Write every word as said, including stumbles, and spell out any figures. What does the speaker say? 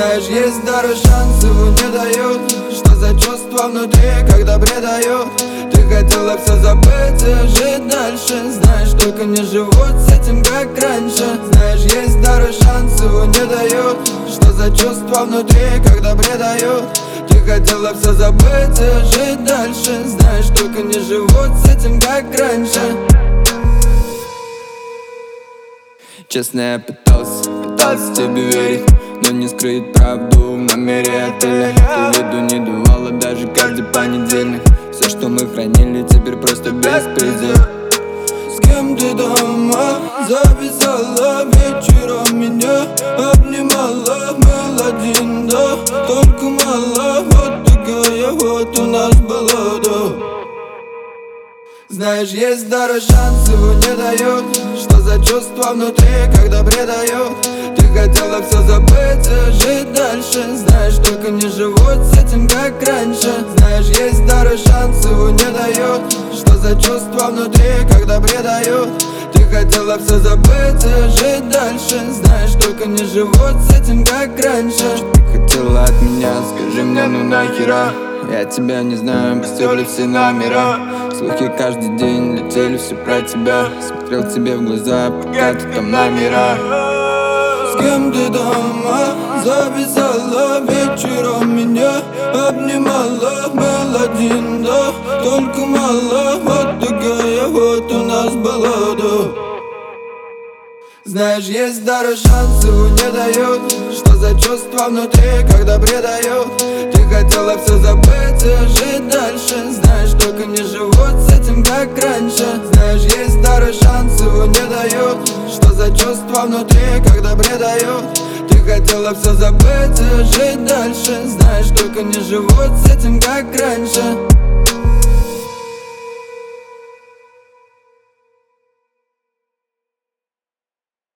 Знаешь, есть второй шанс, его не дают. Что за чувство внутри, когда предают? Ты хотела все забыть и жить дальше. Знаешь, только не живут с этим, как раньше. Знаешь, есть второй шанс, его не дают. Что за чувство внутри, когда предают? Ты хотела все забыть и жить дальше. Знаешь, только не живут с этим, как раньше. Честно, я пытался, пытался тебе верить, но не скрыть правду в номере отеля. Ты виду не давала даже каждый понедельник. Все, что мы хранили, теперь просто беспредел. С кем ты дома? Записала вечером меня, обнимала, был один, да, только мало. Вот такая вот у нас была, да. Знаешь, есть второй шанс, его не дают. Что за чувство внутри, когда предают? Ты хотела все забыть и жить дальше. Знаешь, только не живут с этим, как раньше. Знаешь, есть второй шанс, его не дают. Что за чувство внутри, когда предают? Ты хотела все забыть и жить дальше. Знаешь, только не живут с этим, как раньше. Ты хотела от меня, скажи мне, ну нахера? Я тебя не знаю, постерли все номера. Слухи каждый день летели все про тебя. Смотрел тебе в глаза, пока ты там на мира. С кем ты дома? Записала вечером меня, обнимала, был один, да, только мало. Вот такая вот у нас была, да. Знаешь, есть второй шанс, его не дают. Что за чувство внутри, когда предают? Ты хотела все забыть и жить дальше. Знаешь, только не живут с этим, как раньше. Знаешь, есть второй шанс, его не дают. Что за чувство внутри, когда предают? Ты хотела все забыть и жить дальше. Знаешь, только не живут с этим, как раньше.